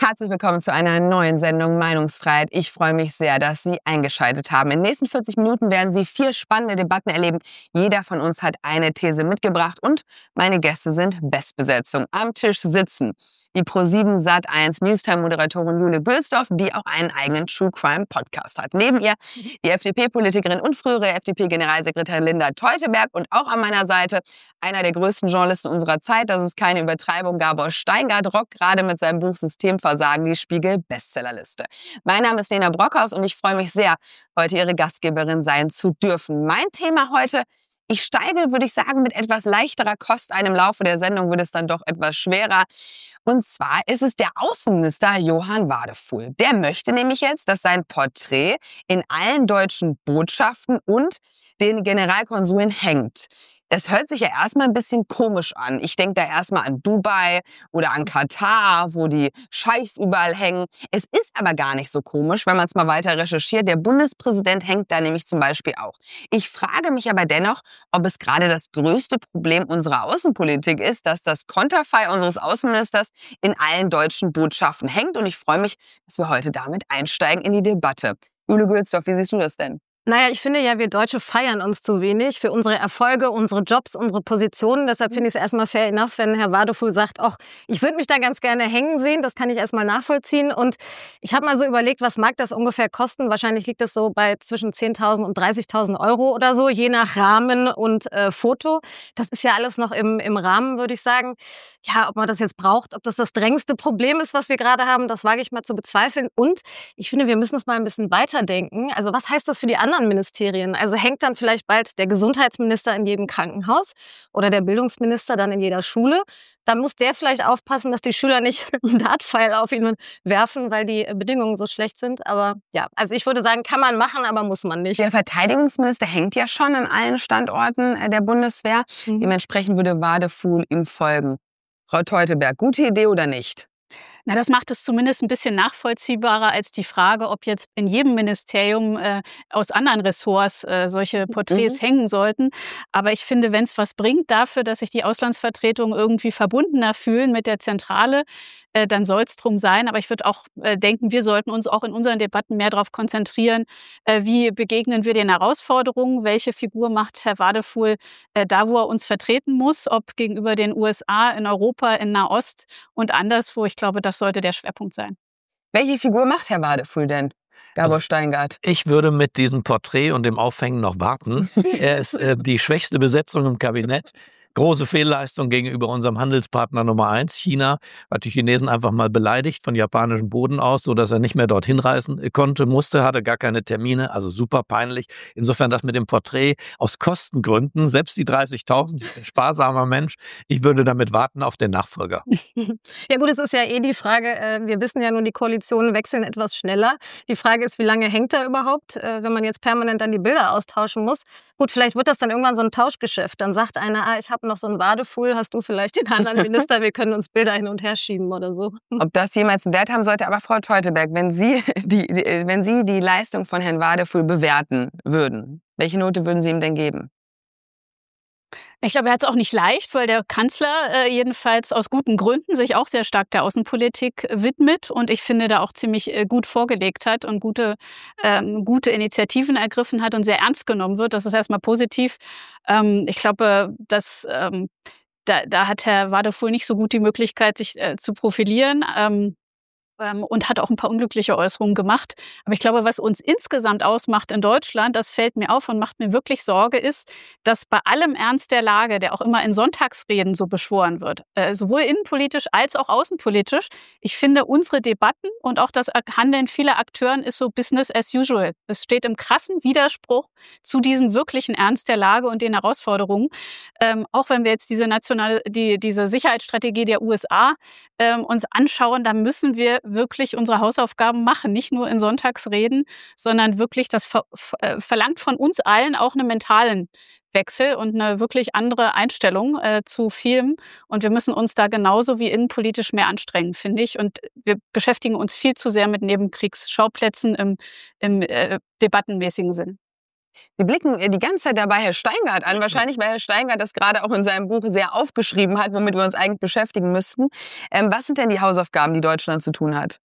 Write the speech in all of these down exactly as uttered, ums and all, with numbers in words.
Herzlich willkommen zu einer neuen Sendung Meinungsfreiheit. Ich freue mich sehr, dass Sie eingeschaltet haben. In den nächsten vierzig Minuten werden Sie vier spannende Debatten erleben. Jeder von uns hat eine These mitgebracht und meine Gäste sind Bestbesetzung. Am Tisch sitzen die ProSieben Sat eins Newstime-Moderatorin Jule Gülsdorf, die auch einen eigenen True-Crime-Podcast hat. Neben ihr die F D P-Politikerin und frühere F D P-Generalsekretärin Linda Teuteberg und auch an meiner Seite einer der größten Journalisten unserer Zeit, das ist keine Übertreibung, Gabor Steingart, rockt gerade mit seinem Buch Systemversagen die Spiegel-Bestsellerliste. Mein Name ist Lena Brockhaus und ich freue mich sehr, heute Ihre Gastgeberin sein zu dürfen. Mein Thema heute: Ich steige, würde ich sagen, mit etwas leichterer Kost ein. Im Laufe der Sendung wird es dann doch etwas schwerer. Und zwar ist es der Außenminister Johann Wadefuhl. Der möchte nämlich jetzt, dass sein Porträt in allen deutschen Botschaften und den Generalkonsuln hängt. Das hört sich ja erstmal ein bisschen komisch an. Ich denke da erstmal an Dubai oder an Katar, wo die Scheichs überall hängen. Es ist aber gar nicht so komisch, wenn man es mal weiter recherchiert. Der Bundespräsident hängt da nämlich zum Beispiel auch. Ich frage mich aber dennoch, ob es gerade das größte Problem unserer Außenpolitik ist, dass das Konterfei unseres Außenministers in allen deutschen Botschaften hängt. Und ich freue mich, dass wir heute damit einsteigen in die Debatte. Jule Gülsdorf, wie siehst du das denn? Naja, ich finde ja, wir Deutsche feiern uns zu wenig für unsere Erfolge, unsere Jobs, unsere Positionen. Deshalb finde ich es erstmal fair enough, wenn Herr Wadefuhl sagt, ach, ich würde mich da ganz gerne hängen sehen. Das kann ich erstmal nachvollziehen. Und ich habe mal so überlegt, was mag das ungefähr kosten? Wahrscheinlich liegt das so bei zwischen zehntausend und dreißigtausend Euro oder so, je nach Rahmen und äh, Foto. Das ist ja alles noch im, im Rahmen, würde ich sagen. Ja, ob man das jetzt braucht, ob das das drängendste Problem ist, was wir gerade haben, das wage ich mal zu bezweifeln. Und ich finde, wir müssen es mal ein bisschen weiterdenken. Also was heißt das für die anderen Ministerien? Also hängt dann vielleicht bald der Gesundheitsminister in jedem Krankenhaus oder der Bildungsminister dann in jeder Schule? Da muss der vielleicht aufpassen, dass die Schüler nicht mit einem Dartpfeil auf ihn werfen, weil die Bedingungen so schlecht sind. Aber ja, also ich würde sagen, kann man machen, aber muss man nicht. Der Verteidigungsminister hängt ja schon an allen Standorten der Bundeswehr. Mhm. Dementsprechend würde Wadefuhl ihm folgen. Frau Teuteberg, gute Idee oder nicht? Na, das macht es zumindest ein bisschen nachvollziehbarer als die Frage, ob jetzt in jedem Ministerium äh, aus anderen Ressorts äh, solche Porträts mhm. hängen sollten. Aber ich finde, wenn es was bringt dafür, dass sich die Auslandsvertretungen irgendwie verbundener fühlen mit der Zentrale, äh, dann soll es drum sein. Aber ich würde auch äh, denken, wir sollten uns auch in unseren Debatten mehr darauf konzentrieren, äh, wie begegnen wir den Herausforderungen, welche Figur macht Herr Wadefuhl äh, da, wo er uns vertreten muss, ob gegenüber den U S A, in Europa, in Nahost und anderswo. Ich glaube, das sollte der Schwerpunkt sein. Welche Figur macht Herr Wadefuhl denn? Gabor also, Steingart. Ich würde mit diesem Porträt und dem Aufhängen noch warten. Er ist äh, die schwächste Besetzung im Kabinett. Große Fehlleistung gegenüber unserem Handelspartner Nummer eins, China, hat die Chinesen einfach mal beleidigt von japanischem Boden aus, sodass er nicht mehr dorthin reisen konnte, musste, hatte gar keine Termine, also super peinlich. Insofern das mit dem Porträt aus Kostengründen, selbst die dreißigtausend, ich bin ein sparsamer Mensch, ich würde damit warten auf den Nachfolger. Ja gut, es ist ja eh die Frage, wir wissen ja nun, die Koalitionen wechseln etwas schneller. Die Frage ist, wie lange hängt er überhaupt, wenn man jetzt permanent dann die Bilder austauschen muss. Gut, vielleicht wird das dann irgendwann so ein Tauschgeschäft. Dann sagt einer, ah, ich habe noch so einen Wadefuhl, hast du vielleicht den anderen Minister, wir können uns Bilder hin und her schieben oder so. Ob das jemals einen Wert haben sollte, aber Frau Teuteberg, wenn Sie die, die, wenn Sie die Leistung von Herrn Wadefuhl bewerten würden, welche Note würden Sie ihm denn geben? Ich glaube, er hat es auch nicht leicht, weil der Kanzler äh, jedenfalls aus guten Gründen sich auch sehr stark der Außenpolitik widmet und ich finde, da auch ziemlich äh, gut vorgelegt hat und gute, ähm, gute Initiativen ergriffen hat und sehr ernst genommen wird. Das ist erstmal positiv. Ähm, ich glaube, dass ähm, da, da hat Herr Wadefuhl nicht so gut die Möglichkeit, sich äh, zu profilieren. Ähm, und hat auch ein paar unglückliche Äußerungen gemacht. Aber ich glaube, was uns insgesamt ausmacht in Deutschland, das fällt mir auf und macht mir wirklich Sorge, ist, dass bei allem Ernst der Lage, der auch immer in Sonntagsreden so beschworen wird, äh, sowohl innenpolitisch als auch außenpolitisch, ich finde, unsere Debatten und auch das Handeln vieler Akteuren ist so Business as usual. Es steht im krassen Widerspruch zu diesem wirklichen Ernst der Lage und den Herausforderungen. Ähm, auch wenn wir jetzt diese nationale, die, diese Sicherheitsstrategie der U S A ähm, uns anschauen, da müssen wir wirklich unsere Hausaufgaben machen, nicht nur in Sonntagsreden, sondern wirklich, das ver- ver- verlangt von uns allen auch einen mentalen Wechsel und eine wirklich andere Einstellung äh, zu Filmen. Und wir müssen uns da genauso wie innenpolitisch mehr anstrengen, finde ich. Und wir beschäftigen uns viel zu sehr mit Nebenkriegsschauplätzen im, im äh, debattenmäßigen Sinn. Sie blicken die ganze Zeit dabei Herr Steingart an, wahrscheinlich weil Herr Steingart das gerade auch in seinem Buch sehr aufgeschrieben hat, womit wir uns eigentlich beschäftigen müssten. Ähm, was sind denn die Hausaufgaben, die Deutschland zu tun hat?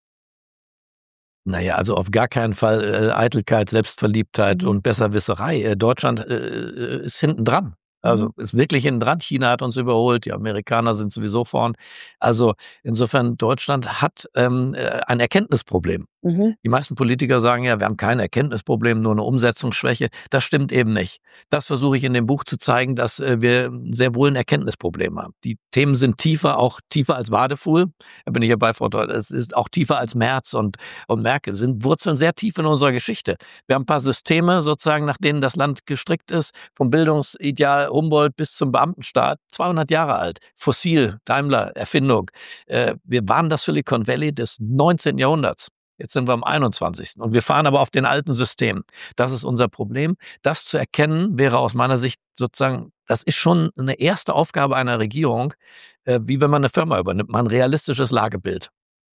Naja, also auf gar keinen Fall äh, Eitelkeit, Selbstverliebtheit mhm. und Besserwisserei. Äh, Deutschland äh, ist hinten dran. Also mhm. ist wirklich hinten dran. China hat uns überholt, die Amerikaner sind sowieso vorn. Also insofern, Deutschland hat ähm, ein Erkenntnisproblem. Mhm. Die meisten Politiker sagen ja, wir haben kein Erkenntnisproblem, nur eine Umsetzungsschwäche. Das stimmt eben nicht. Das versuche ich in dem Buch zu zeigen, dass äh, wir sehr wohl ein Erkenntnisproblem haben. Die Themen sind tiefer, auch tiefer als Wadefuhl. Da bin ich ja bei Frau Teut. Es ist auch tiefer als Merz und, und Merkel. Sind Wurzeln sehr tief in unserer Geschichte. Wir haben ein paar Systeme sozusagen, nach denen das Land gestrickt ist, vom Bildungsideal Humboldt bis zum Beamtenstaat, zweihundert Jahre alt. Fossil, Daimler, Erfindung. Äh, wir waren das Silicon Valley des neunzehnten Jahrhunderts. Jetzt sind wir am einundzwanzigsten Und wir fahren aber auf den alten Systemen. Das ist unser Problem. Das zu erkennen wäre aus meiner Sicht sozusagen, das ist schon eine erste Aufgabe einer Regierung, äh, wie wenn man eine Firma übernimmt, mal ein realistisches Lagebild.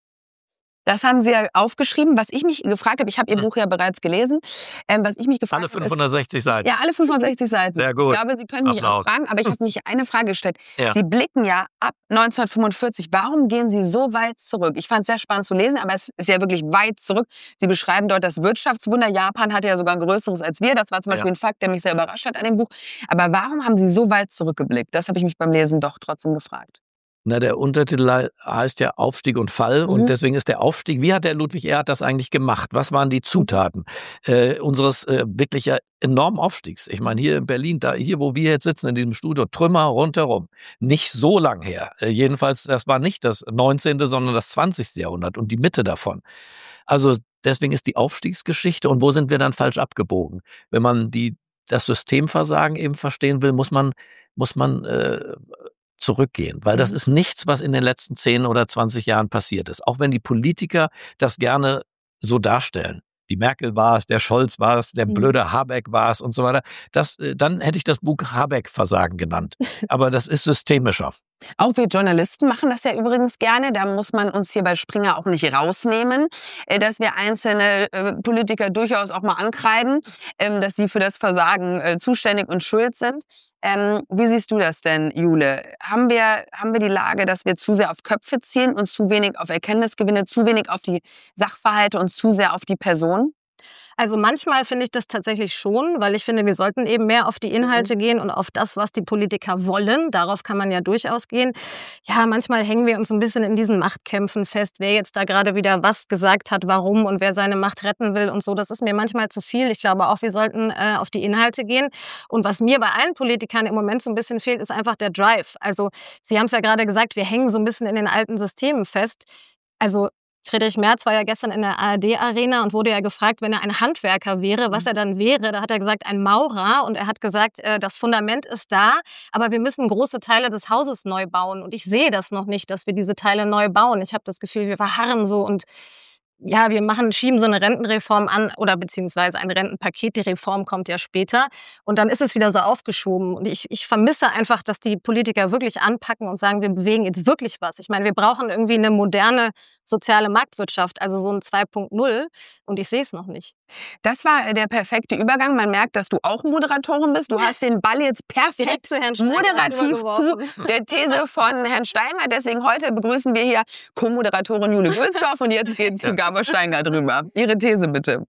Das haben Sie ja aufgeschrieben. Was ich mich gefragt habe, ich habe Ihr Buch ja bereits gelesen, ähm, was ich mich gefragt habe, Alle fünfhundertsechzig ist, Seiten. Ja, alle fünfhundertsechzig Seiten. Sehr gut. Ich glaube, Sie können mich Applaus. auch fragen, aber ich habe mich eine Frage gestellt. Ja. Sie blicken ja ab neunzehnhundertfünfundvierzig. Warum gehen Sie so weit zurück? Ich fand es sehr spannend zu lesen, aber es ist ja wirklich weit zurück. Sie beschreiben dort das Wirtschaftswunder. Japan hatte ja sogar ein größeres als wir. Das war zum Beispiel Ja. ein Fakt, der mich sehr überrascht hat an dem Buch. Aber warum haben Sie so weit zurückgeblickt? Das habe ich mich beim Lesen doch trotzdem gefragt. Na, der Untertitel heißt ja Aufstieg und Fall. Mhm. Und deswegen ist der Aufstieg, wie hat der Ludwig Erhard das eigentlich gemacht? Was waren die Zutaten äh, unseres äh, wirklich ja enormen Aufstiegs? Ich meine, hier in Berlin, da hier, wo wir jetzt sitzen, in diesem Studio, Trümmer rundherum. Nicht so lang her. Äh, jedenfalls, das war nicht das neunzehnte, sondern das zwanzigste Jahrhundert und die Mitte davon. Also deswegen ist die Aufstiegsgeschichte. Und wo sind wir dann falsch abgebogen? Wenn man die, das Systemversagen eben verstehen will, muss man, muss man äh, zurückgehen, weil das ist nichts, was in den letzten zehn oder zwanzig Jahren passiert ist. Auch wenn die Politiker das gerne so darstellen. Die Merkel war es, der Scholz war es, der blöde Habeck war es und so weiter. Das, dann hätte ich das Buch Habeck-Versagen genannt. Aber das ist systemischer. Auch wir Journalisten machen das ja übrigens gerne. Da muss man uns hier bei Springer auch nicht rausnehmen, dass wir einzelne Politiker durchaus auch mal ankreiden, dass sie für das Versagen zuständig und schuld sind. Wie siehst du das denn, Jule? Haben wir, haben wir die Lage, dass wir zu sehr auf Köpfe zielen und zu wenig auf Erkenntnisgewinne, zu wenig auf die Sachverhalte und zu sehr auf die Person? Also manchmal finde ich das tatsächlich schon, weil ich finde, wir sollten eben mehr auf die Inhalte mhm. gehen und auf das, was die Politiker wollen. Darauf kann man ja durchaus gehen. Ja, manchmal hängen wir uns so ein bisschen in diesen Machtkämpfen fest, wer jetzt da gerade wieder was gesagt hat, warum und wer seine Macht retten will und so. Das ist mir manchmal zu viel. Ich glaube auch, wir sollten äh, auf die Inhalte gehen. Und was mir bei allen Politikern im Moment so ein bisschen fehlt, ist einfach der Drive. Also Sie haben es ja gerade gesagt, wir hängen so ein bisschen in den alten Systemen fest. Also Friedrich Merz war ja gestern in der A R D-Arena und wurde ja gefragt, wenn er ein Handwerker wäre, was er dann wäre. Da hat er gesagt, ein Maurer. Und er hat gesagt, das Fundament ist da, aber wir müssen große Teile des Hauses neu bauen. Und ich sehe das noch nicht, dass wir diese Teile neu bauen. Ich habe das Gefühl, wir verharren so und ja, wir machen, schieben so eine Rentenreform an oder beziehungsweise ein Rentenpaket. Die Reform kommt ja später. Und dann ist es wieder so aufgeschoben. Und ich, ich vermisse einfach, dass die Politiker wirklich anpacken und sagen, wir bewegen jetzt wirklich was. Ich meine, wir brauchen irgendwie eine moderne soziale Marktwirtschaft, also so ein zwei Punkt null. Und ich sehe es noch nicht. Das war der perfekte Übergang. Man merkt, dass du auch Moderatorin bist. Du hast den Ball jetzt perfekt zu Herrn moderativ zu der These von Herrn Steingart. Deswegen heute begrüßen wir hier Co-Moderatorin Jule Gülsdorf und jetzt geht es zu Gabor Steingart rüber. Ihre These bitte.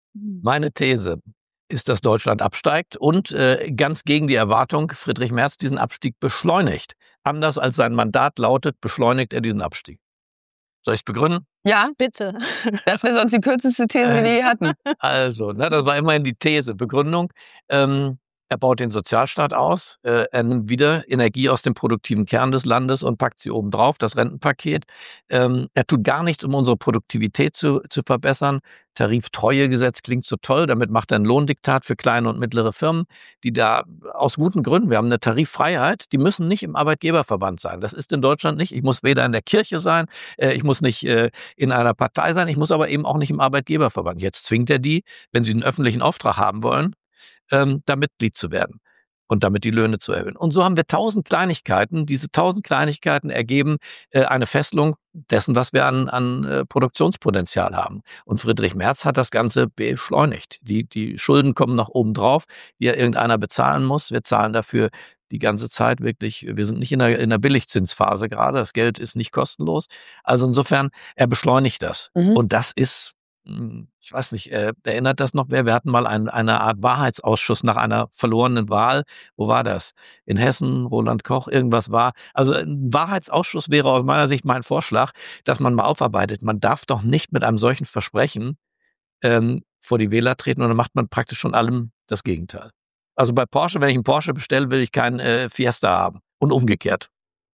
Meine These ist, dass Deutschland absteigt und äh, ganz gegen die Erwartung Friedrich Merz diesen Abstieg beschleunigt. Anders als sein Mandat lautet, beschleunigt er diesen Abstieg. Soll ich es begründen? Ja, bitte. Das wäre sonst die kürzeste These, die wir je hatten. Also, ne, das war immerhin die These. Begründung. Ähm, er baut den Sozialstaat aus. Äh, er nimmt wieder Energie aus dem produktiven Kern des Landes und packt sie oben drauf, das Rentenpaket. Ähm, er tut gar nichts, um unsere Produktivität zu, zu verbessern. Tariftreuegesetz klingt so toll. Damit macht er ein Lohndiktat für kleine und mittlere Firmen, die da aus guten Gründen, wir haben eine Tariffreiheit, die müssen nicht im Arbeitgeberverband sein. Das ist in Deutschland nicht. Ich muss weder in der Kirche sein, äh, ich muss nicht äh, in einer Partei sein, ich muss aber eben auch nicht im Arbeitgeberverband. Jetzt zwingt er die, wenn sie einen öffentlichen Auftrag haben wollen, ähm, da Mitglied zu werden. und damit die Löhne zu erhöhen. Und so haben wir tausend Kleinigkeiten. Diese tausend Kleinigkeiten ergeben äh, eine Fesselung dessen, was wir an, an äh, Produktionspotenzial haben. Und Friedrich Merz hat das Ganze beschleunigt. Die, die Schulden kommen noch oben drauf, die ja irgendeiner bezahlen muss. Wir zahlen dafür die ganze Zeit wirklich, wir sind nicht in der, in der Billigzinsphase gerade, das Geld ist nicht kostenlos. Also insofern, er beschleunigt das. Mhm. Und das ist, ich weiß nicht, äh, erinnert das noch wer? Wir hatten mal ein, eine Art Wahrheitsausschuss nach einer verlorenen Wahl. Wo war das? In Hessen, Roland Koch, irgendwas war. Also ein Wahrheitsausschuss wäre aus meiner Sicht mein Vorschlag, dass man mal aufarbeitet. Man darf doch nicht mit einem solchen Versprechen ähm, vor die Wähler treten und dann macht man praktisch von allem das Gegenteil. Also bei Porsche, wenn ich einen Porsche bestelle, will ich keinen äh, Fiesta haben und umgekehrt.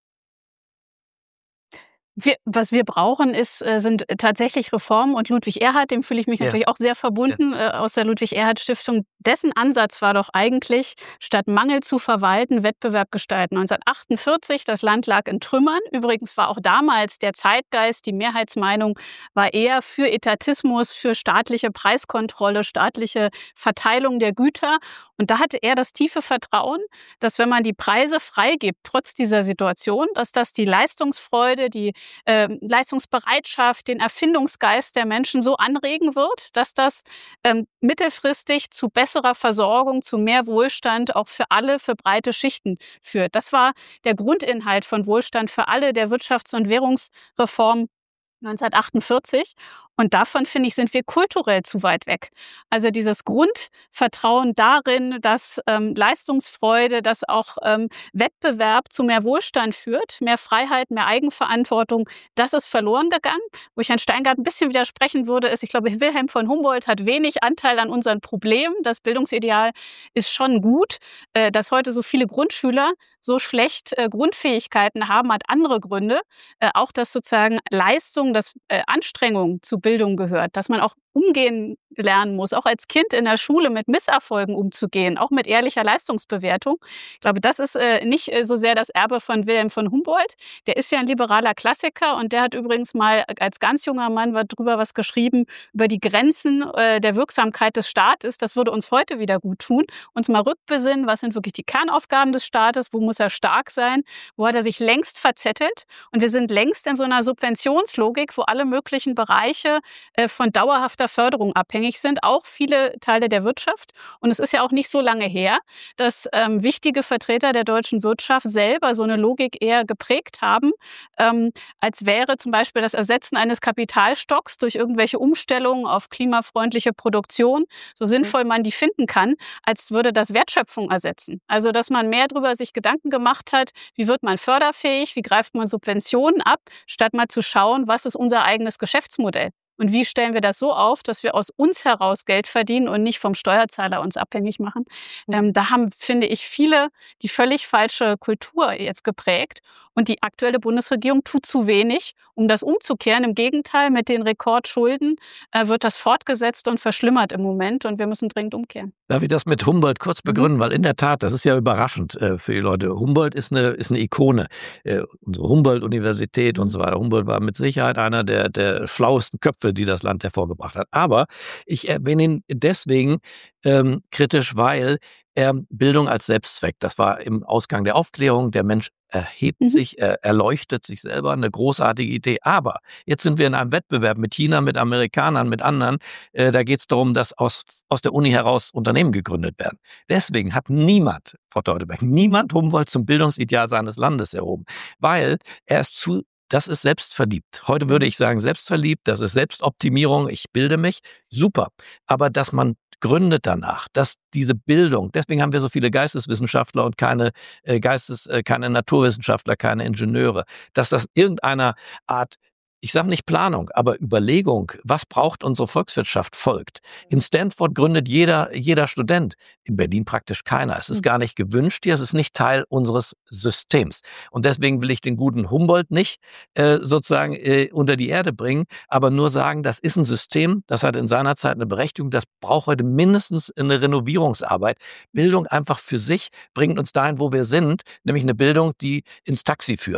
Wir, was wir brauchen, ist, äh, sind tatsächlich Reformen und Ludwig Erhard, dem fühle ich mich ja. natürlich auch sehr verbunden, ja. äh, aus der Ludwig-Erhard-Stiftung. Dessen Ansatz war doch eigentlich, statt Mangel zu verwalten, Wettbewerb gestalten. neunzehnhundertachtundvierzig, das Land lag in Trümmern. Übrigens war auch damals der Zeitgeist, die Mehrheitsmeinung war eher für Etatismus, für staatliche Preiskontrolle, staatliche Verteilung der Güter. Und da hatte er das tiefe Vertrauen, dass wenn man die Preise freigibt, trotz dieser Situation, dass das die Leistungsfreude, die äh, Leistungsbereitschaft, den Erfindungsgeist der Menschen so anregen wird, dass das ähm, mittelfristig zu besserer Versorgung, zu mehr Wohlstand auch für alle, für breite Schichten führt. Das war der Grundinhalt von Wohlstand für alle, der Wirtschafts- und Währungsreform neunzehnhundertachtundvierzig. Und davon, finde ich, sind wir kulturell zu weit weg. Also dieses Grundvertrauen darin, dass ähm, Leistungsfreude, dass auch ähm, Wettbewerb zu mehr Wohlstand führt, mehr Freiheit, mehr Eigenverantwortung, das ist verloren gegangen. Wo ich Herrn Steingart ein bisschen widersprechen würde, ist, ich glaube, Wilhelm von Humboldt hat wenig Anteil an unseren Problemen. Das Bildungsideal ist schon gut. Äh, dass heute so viele Grundschüler so schlecht äh, Grundfähigkeiten haben, hat andere Gründe. Äh, auch, dass sozusagen Leistung, dass äh, Anstrengung zu Bildung gehört, dass man auch umgehen lernen muss, auch als Kind in der Schule mit Misserfolgen umzugehen, auch mit ehrlicher Leistungsbewertung. Ich glaube, das ist äh, nicht äh, so sehr das Erbe von Wilhelm von Humboldt. Der ist ja ein liberaler Klassiker und der hat übrigens mal als ganz junger Mann darüber was geschrieben, über die Grenzen äh, der Wirksamkeit des Staates. Das würde uns heute wieder gut tun. Uns mal rückbesinnen, was sind wirklich die Kernaufgaben des Staates, wo muss er stark sein, wo hat er sich längst verzettelt. Und wir sind längst in so einer Subventionslogik, wo alle möglichen Bereiche äh, von dauerhafter Förderung abhängig sind, auch viele Teile der Wirtschaft. Und es ist ja auch nicht so lange her, dass ähm, wichtige Vertreter der deutschen Wirtschaft selber so eine Logik eher geprägt haben, ähm, als wäre zum Beispiel das Ersetzen eines Kapitalstocks durch irgendwelche Umstellungen auf klimafreundliche Produktion, so sinnvoll man die finden kann, als würde das Wertschöpfung ersetzen. Also, dass man mehr darüber sich Gedanken gemacht hat, wie wird man förderfähig, wie greift man Subventionen ab, statt mal zu schauen, was ist unser eigenes Geschäftsmodell. Und wie stellen wir das so auf, dass wir aus uns heraus Geld verdienen und nicht vom Steuerzahler uns abhängig machen? Ähm, da haben, finde ich, viele die völlig falsche Kultur jetzt geprägt. Und die aktuelle Bundesregierung tut zu wenig, um das umzukehren. Im Gegenteil, mit den Rekordschulden äh, wird das fortgesetzt und verschlimmert im Moment. Und wir müssen dringend umkehren. Darf ich das mit Humboldt kurz begründen? Mhm. Weil in der Tat, das ist ja überraschend äh, für die Leute. Humboldt ist eine, ist eine Ikone. Äh, unsere Humboldt-Universität und so weiter. Humboldt war mit Sicherheit einer der, der schlauesten Köpfe, die das Land hervorgebracht hat. Aber ich erwähne ihn deswegen ähm, kritisch, weil er Bildung als Selbstzweck, das war im Ausgang der Aufklärung, der Mensch erhebt mhm. sich, er erleuchtet sich selber, eine großartige Idee. Aber jetzt sind wir in einem Wettbewerb mit China, mit Amerikanern, mit anderen. Äh, da geht es darum, dass aus, aus der Uni heraus Unternehmen gegründet werden. Deswegen hat niemand, Frau Teuteberg, niemand Humboldt zum Bildungsideal seines Landes erhoben, weil er ist zu Das ist selbstverliebt. Heute würde ich sagen selbstverliebt, das ist Selbstoptimierung, ich bilde mich, super. Aber dass man gründet danach, dass diese Bildung, deswegen haben wir so viele Geisteswissenschaftler und keine äh, Geistes, äh, keine Naturwissenschaftler, keine Ingenieure, dass das irgendeiner Art, ich sage nicht Planung, aber Überlegung, was braucht unsere Volkswirtschaft, folgt. In Stanford gründet jeder, jeder Student, in Berlin praktisch keiner. Es ist gar nicht gewünscht hier, es ist nicht Teil unseres Systems. Und deswegen will ich den guten Humboldt nicht äh, sozusagen äh, unter die Erde bringen, aber nur sagen, das ist ein System, das hat in seiner Zeit eine Berechtigung, das braucht heute mindestens eine Renovierungsarbeit. Bildung einfach für sich bringt uns dahin, wo wir sind, nämlich eine Bildung, die ins Taxi führt.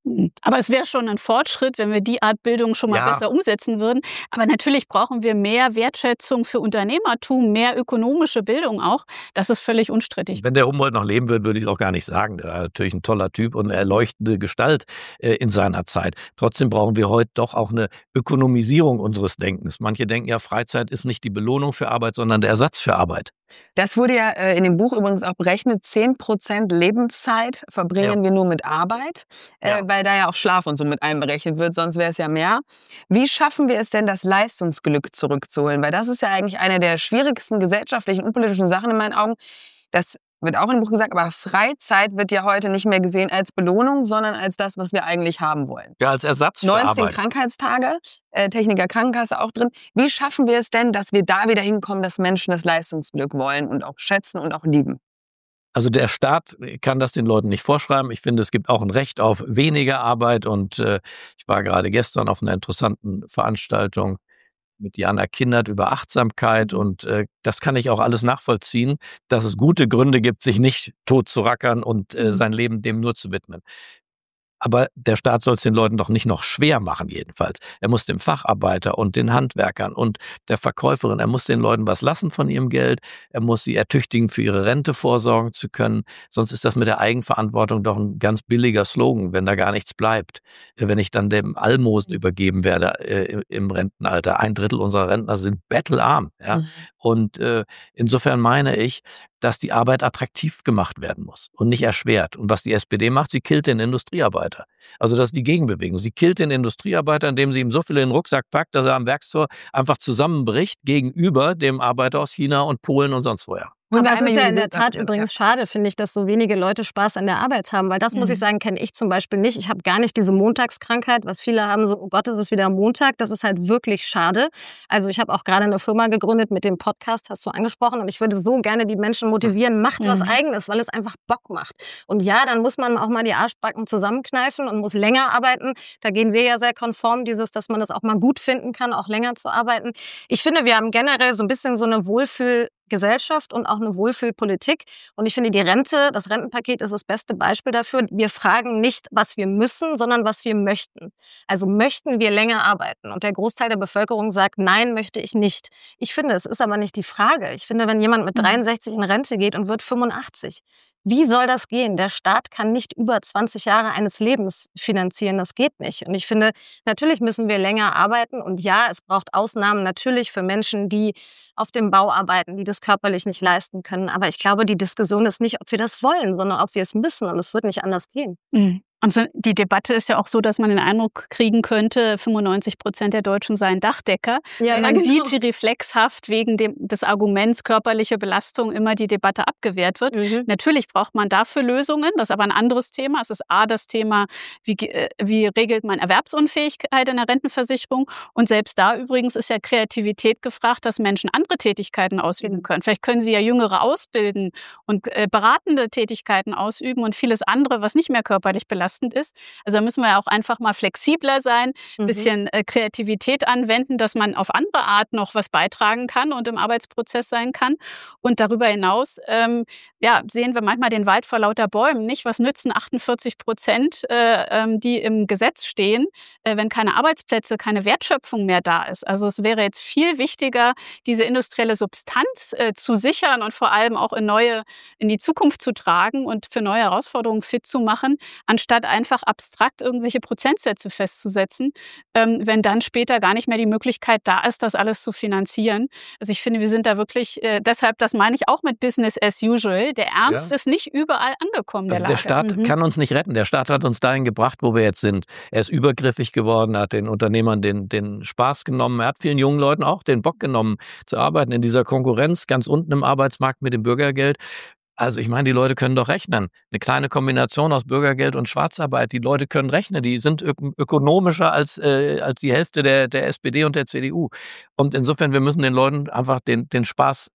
Aber es wäre schon ein Fortschritt, wenn wir die Art Bildung schon mal Ja. besser umsetzen würden. Aber natürlich brauchen wir mehr Wertschätzung für Unternehmertum, mehr ökonomische Bildung auch. Das ist völlig unstrittig. Wenn der Humboldt noch leben wird, würde ich es auch gar nicht sagen. Der war natürlich ein toller Typ und eine erleuchtende Gestalt äh, in seiner Zeit. Trotzdem brauchen wir heute doch auch eine Ökonomisierung unseres Denkens. Manche denken ja, Freizeit ist nicht die Belohnung für Arbeit, sondern der Ersatz für Arbeit. Das wurde ja äh, in dem Buch übrigens auch berechnet. zehn Prozent Lebenszeit verbringen Ja. wir nur mit Arbeit, äh, Ja. weil da ja auch Schlaf und so mit einberechnet wird, sonst wäre es ja mehr. Wie schaffen wir es denn, das Leistungsglück zurückzuholen? Weil das ist ja eigentlich eine der schwierigsten gesellschaftlichen und politischen Sachen in meinen Augen. Das wird auch in dem Buch gesagt, aber Freizeit wird ja heute nicht mehr gesehen als Belohnung, sondern als das, was wir eigentlich haben wollen. Ja, als Ersatz für neunzehn Arbeit. Krankheitstage, äh, Techniker Krankenkasse auch drin. Wie schaffen wir es denn, dass wir da wieder hinkommen, dass Menschen das Leistungsglück wollen und auch schätzen und auch lieben? Also der Staat kann das den Leuten nicht vorschreiben. Ich finde, es gibt auch ein Recht auf weniger Arbeit. Und äh, ich war gerade gestern auf einer interessanten Veranstaltung mit Jana Kindert über Achtsamkeit. Und äh, das kann ich auch alles nachvollziehen, dass es gute Gründe gibt, sich nicht tot zu rackern und äh, sein Leben dem nur zu widmen. Aber der Staat soll es den Leuten doch nicht noch schwer machen, jedenfalls. Er muss dem Facharbeiter und den Handwerkern und der Verkäuferin, er muss den Leuten was lassen von ihrem Geld. Er muss sie ertüchtigen, für ihre Rente vorsorgen zu können. Sonst ist das mit der Eigenverantwortung doch ein ganz billiger Slogan, wenn da gar nichts bleibt. Wenn ich dann dem Almosen übergeben werde äh, im Rentenalter. Ein Drittel unserer Rentner sind bettelarm. Ja? Mhm. Und äh, insofern meine ich, dass die Arbeit attraktiv gemacht werden muss und nicht erschwert. Und was die S P D macht, sie killt den Industriearbeiter. Also das ist die Gegenbewegung. Sie killt den Industriearbeiter, indem sie ihm so viel in den Rucksack packt, dass er am Werkstor einfach zusammenbricht gegenüber dem Arbeiter aus China und Polen und sonst woher. Aber es ist ja in der Ja. Tat übrigens schade, finde ich, dass so wenige Leute Spaß an der Arbeit haben. Weil das, muss ich sagen, kenne ich zum Beispiel nicht. Ich habe gar nicht diese Montagskrankheit, was viele haben, so, oh Gott, es ist wieder Montag. Das ist halt wirklich schade. Also ich habe auch gerade eine Firma gegründet mit dem Podcast, hast du angesprochen. Und ich würde so gerne die Menschen motivieren, macht was Eigenes, weil es einfach Bock macht. Und ja, dann muss man auch mal die Arschbacken zusammenkneifen und muss länger arbeiten. Da gehen wir ja sehr konform, dieses, dass man das auch mal gut finden kann, auch länger zu arbeiten. Ich finde, wir haben generell so ein bisschen so eine Wohlfühl Gesellschaft und auch eine Wohlfühlpolitik. Und ich finde, die Rente, das Rentenpaket ist das beste Beispiel dafür. Wir fragen nicht, was wir müssen, sondern was wir möchten. Also möchten wir länger arbeiten? Und der Großteil der Bevölkerung sagt, nein, möchte ich nicht. Ich finde, es ist aber nicht die Frage. Ich finde, wenn jemand mit dreiundsechzig in Rente geht und wird fünfundachtzig, wie soll das gehen? Der Staat kann nicht über zwanzig Jahre eines Lebens finanzieren. Das geht nicht. Und ich finde, natürlich müssen wir länger arbeiten. Und ja, es braucht Ausnahmen natürlich für Menschen, die auf dem Bau arbeiten, die das körperlich nicht leisten können. Aber ich glaube, die Diskussion ist nicht, ob wir das wollen, sondern ob wir es müssen. Und es wird nicht anders gehen. Mhm. Und die Debatte ist ja auch so, dass man den Eindruck kriegen könnte, fünfundneunzig Prozent der Deutschen seien Dachdecker. Ja, man genau. sieht, wie reflexhaft wegen dem, des Arguments körperliche Belastung immer die Debatte abgewehrt wird. Mhm. Natürlich braucht man dafür Lösungen. Das ist aber ein anderes Thema. Es ist A, das Thema, wie, wie regelt man Erwerbsunfähigkeit in der Rentenversicherung? Und selbst da übrigens ist ja Kreativität gefragt, dass Menschen andere Tätigkeiten ausüben können. Vielleicht können sie ja Jüngere ausbilden und äh, beratende Tätigkeiten ausüben und vieles andere, was nicht mehr körperlich belastend ist. Also da müssen wir ja auch einfach mal flexibler sein, ein Mhm. bisschen äh, Kreativität anwenden, dass man auf andere Art noch was beitragen kann und im Arbeitsprozess sein kann. Und darüber hinaus ähm, ja, sehen wir manchmal den Wald vor lauter Bäumen nicht. Was nützen achtundvierzig Prozent, äh, ähm, die im Gesetz stehen, äh, wenn keine Arbeitsplätze, keine Wertschöpfung mehr da ist? Also es wäre jetzt viel wichtiger, diese industrielle Substanz äh, zu sichern und vor allem auch in neue, in die Zukunft zu tragen und für neue Herausforderungen fit zu machen, anstatt einfach abstrakt irgendwelche Prozentsätze festzusetzen, ähm, wenn dann später gar nicht mehr die Möglichkeit da ist, das alles zu finanzieren. Also ich finde, wir sind da wirklich, äh, deshalb, das meine ich auch mit Business as usual, der Ernst Ja. ist nicht überall angekommen, der Also Lage. der Staat Mhm. kann uns nicht retten. Der Staat hat uns dahin gebracht, wo wir jetzt sind. Er ist übergriffig geworden, hat den Unternehmern den, den Spaß genommen. Er hat vielen jungen Leuten auch den Bock genommen, zu arbeiten in dieser Konkurrenz ganz unten im Arbeitsmarkt mit dem Bürgergeld. Also ich meine, die Leute können doch rechnen. Eine kleine Kombination aus Bürgergeld und Schwarzarbeit. Die Leute können rechnen. Die sind ök- ökonomischer als, äh, als die Hälfte der, der S P D und der C D U. Und insofern, wir müssen den Leuten einfach den, den Spaß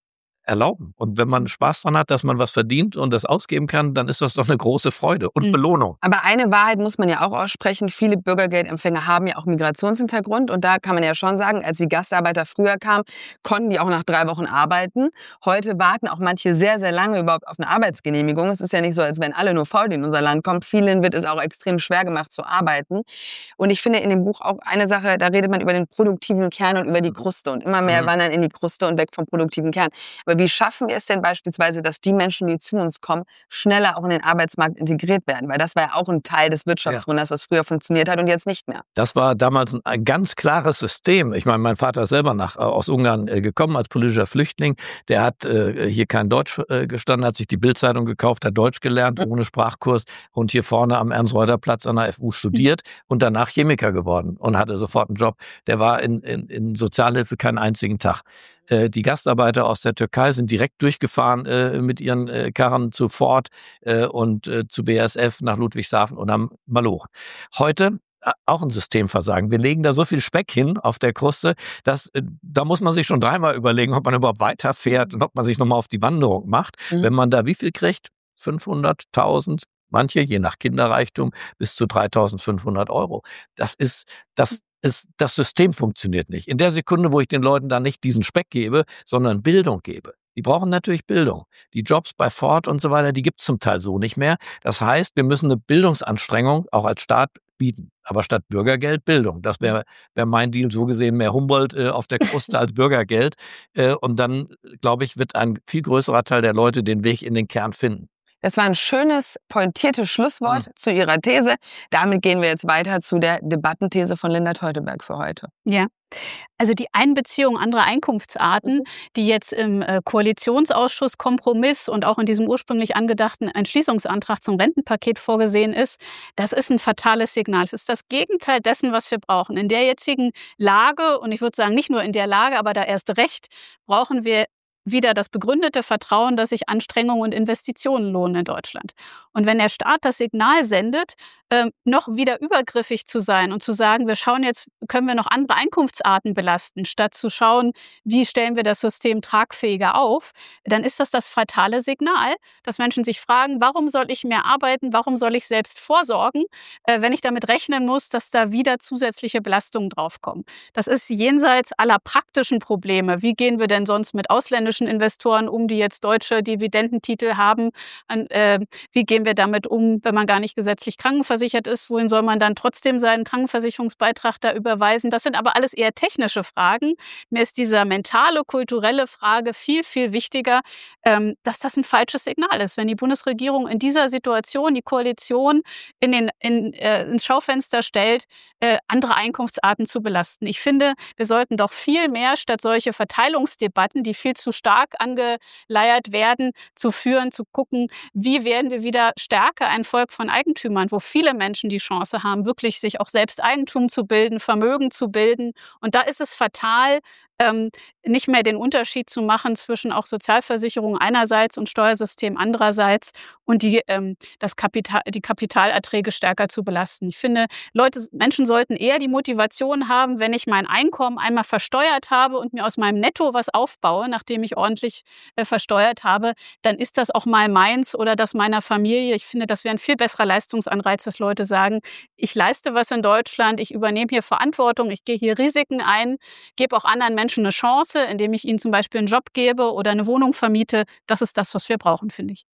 erlauben. Und wenn man Spaß dran hat, dass man was verdient und das ausgeben kann, dann ist das doch eine große Freude und mhm. Belohnung. Aber eine Wahrheit muss man ja auch aussprechen. Viele Bürgergeldempfänger haben ja auch Migrationshintergrund. Und da kann man ja schon sagen, als die Gastarbeiter früher kamen, konnten die auch nach drei Wochen arbeiten. Heute warten auch manche sehr, sehr lange überhaupt auf eine Arbeitsgenehmigung. Es ist ja nicht so, als wenn alle nur faul in unser Land kommen. Vielen wird es auch extrem schwer gemacht zu arbeiten. Und ich finde in dem Buch auch eine Sache, da redet man über den produktiven Kern und über die Kruste. Und immer mehr mhm. wandern in die Kruste und weg vom produktiven Kern. Aber wie schaffen wir es denn beispielsweise, dass die Menschen, die zu uns kommen, schneller auch in den Arbeitsmarkt integriert werden? Weil das war ja auch ein Teil des Wirtschaftswunders, ja. was früher funktioniert hat und jetzt nicht mehr. Das war damals ein ganz klares System. Ich meine, mein Vater ist selber nach, aus Ungarn äh, gekommen als politischer Flüchtling. Der hat äh, hier kein Deutsch äh, gestanden, hat sich die Bild-Zeitung gekauft, hat Deutsch gelernt, mhm. ohne Sprachkurs und hier vorne am Ernst-Reuter-Platz an der F U studiert mhm. und danach Chemiker geworden und hatte sofort einen Job. Der war in, in, in Sozialhilfe keinen einzigen Tag. Die Gastarbeiter aus der Türkei sind direkt durchgefahren äh, mit ihren äh, Karren zu Ford äh, und äh, zu B A S F nach Ludwigshafen und haben malochen. Heute äh, auch ein Systemversagen. Wir legen da so viel Speck hin auf der Kruste, dass äh, da muss man sich schon dreimal überlegen, ob man überhaupt weiterfährt und ob man sich nochmal auf die Wanderung macht. Mhm. Wenn man da wie viel kriegt? fünfhundert, tausend, manche, je nach Kinderreichtum, bis zu dreitausendfünfhundert Euro. Das ist, das ist, das System funktioniert nicht. In der Sekunde, wo ich den Leuten da nicht diesen Speck gebe, sondern Bildung gebe. Die brauchen natürlich Bildung. Die Jobs bei Ford und so weiter, die gibt es zum Teil so nicht mehr. Das heißt, wir müssen eine Bildungsanstrengung auch als Staat bieten. Aber statt Bürgergeld Bildung. Das wäre wär mein Deal, so gesehen mehr Humboldt äh, auf der Kruste als Bürgergeld. Äh, und dann, glaube ich, wird ein viel größerer Teil der Leute den Weg in den Kern finden. Das war ein schönes, pointiertes Schlusswort mhm. zu Ihrer These. Damit gehen wir jetzt weiter zu der Debattenthese von Linda Teuteberg für heute. Ja, also die Einbeziehung anderer Einkunftsarten, die jetzt im äh, Koalitionsausschuss Kompromiss und auch in diesem ursprünglich angedachten Entschließungsantrag zum Rentenpaket vorgesehen ist, das ist ein fatales Signal. Es ist das Gegenteil dessen, was wir brauchen. In der jetzigen Lage, und ich würde sagen nicht nur in der Lage, aber da erst recht, brauchen wir wieder das begründete Vertrauen, dass sich Anstrengungen und Investitionen lohnen in Deutschland. Und wenn der Staat das Signal sendet, äh, noch wieder übergriffig zu sein und zu sagen, wir schauen jetzt, können wir noch andere Einkunftsarten belasten, statt zu schauen, wie stellen wir das System tragfähiger auf, dann ist das das fatale Signal, dass Menschen sich fragen, warum soll ich mehr arbeiten, warum soll ich selbst vorsorgen, äh, wenn ich damit rechnen muss, dass da wieder zusätzliche Belastungen draufkommen. Das ist jenseits aller praktischen Probleme. Wie gehen wir denn sonst mit ausländischen Investoren um, die jetzt deutsche Dividendentitel haben? Und, äh, wie gehen wir damit um, wenn man gar nicht gesetzlich krankenversichert ist? Wohin soll man dann trotzdem seinen Krankenversicherungsbeitrag da überweisen? Das sind aber alles eher technische Fragen. Mir ist diese mentale, kulturelle Frage viel, viel wichtiger, ähm, dass das ein falsches Signal ist. Wenn die Bundesregierung in dieser Situation die Koalition in den, in, äh, ins Schaufenster stellt, äh, andere Einkunftsarten zu belasten. Ich finde, wir sollten doch viel mehr statt solche Verteilungsdebatten, die viel zu stark angeleiert werden, zu führen, zu gucken, wie werden wir wieder stärker ein Volk von Eigentümern, wo viele Menschen die Chance haben, wirklich sich auch selbst Eigentum zu bilden, Vermögen zu bilden. Und da ist es fatal, ähm, nicht mehr den Unterschied zu machen zwischen auch Sozialversicherung einerseits und Steuersystem andererseits und die, ähm, das Kapital, die Kapitalerträge stärker zu belasten. Ich finde, Leute, Menschen sollten eher die Motivation haben, wenn ich mein Einkommen einmal versteuert habe und mir aus meinem Netto was aufbaue, nachdem ich ordentlich äh, versteuert habe, dann ist das auch mal meins oder das meiner Familie. Ich finde, das wäre ein viel besserer Leistungsanreiz, dass Leute sagen, ich leiste was in Deutschland, ich übernehme hier Verantwortung, ich gehe hier Risiken ein, gebe auch anderen Menschen eine Chance, indem ich ihnen zum Beispiel einen Job gebe oder eine Wohnung vermiete. Das ist das, was wir brauchen, finde ich.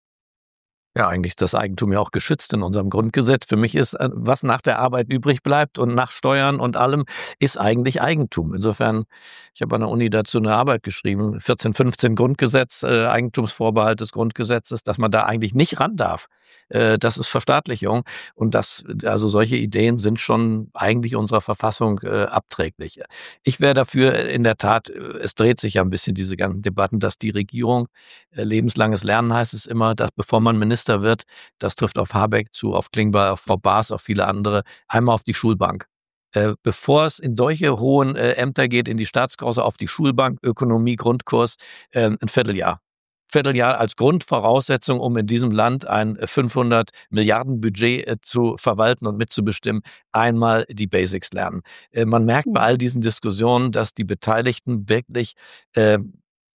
Ja, eigentlich ist das Eigentum ja auch geschützt in unserem Grundgesetz. Für mich ist, was nach der Arbeit übrig bleibt und nach Steuern und allem, ist eigentlich Eigentum. Insofern, ich habe an der Uni dazu eine Arbeit geschrieben, vierzehn fünfzehn Grundgesetz, äh, Eigentumsvorbehalt des Grundgesetzes, dass man da eigentlich nicht ran darf. Äh, das ist Verstaatlichung und das, also solche Ideen sind schon eigentlich unserer Verfassung äh, abträglich. Ich wäre dafür in der Tat, es dreht sich ja ein bisschen diese ganzen Debatten, dass die Regierung, äh, lebenslanges Lernen heißt es immer, dass bevor man Minister wird, das trifft auf Habeck zu, auf Klingbeil, auf Frau Baas, auf viele andere, einmal auf die Schulbank. Äh, bevor es in solche hohen äh, Ämter geht, in die Staatskasse, auf die Schulbank, Ökonomie, Grundkurs, äh, ein Vierteljahr. Vierteljahr als Grundvoraussetzung, um in diesem Land ein fünfhundert Milliarden Budget äh, zu verwalten und mitzubestimmen, einmal die Basics lernen. Äh, man merkt bei all diesen Diskussionen, dass die Beteiligten wirklich äh,